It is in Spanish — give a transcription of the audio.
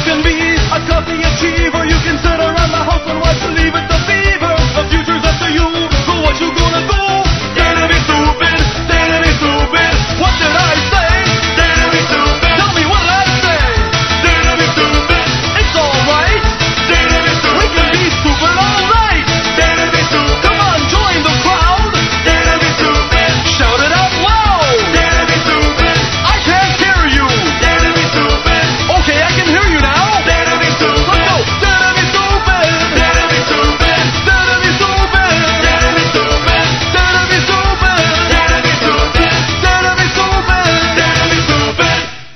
can be a coffee, a chief, or you can sit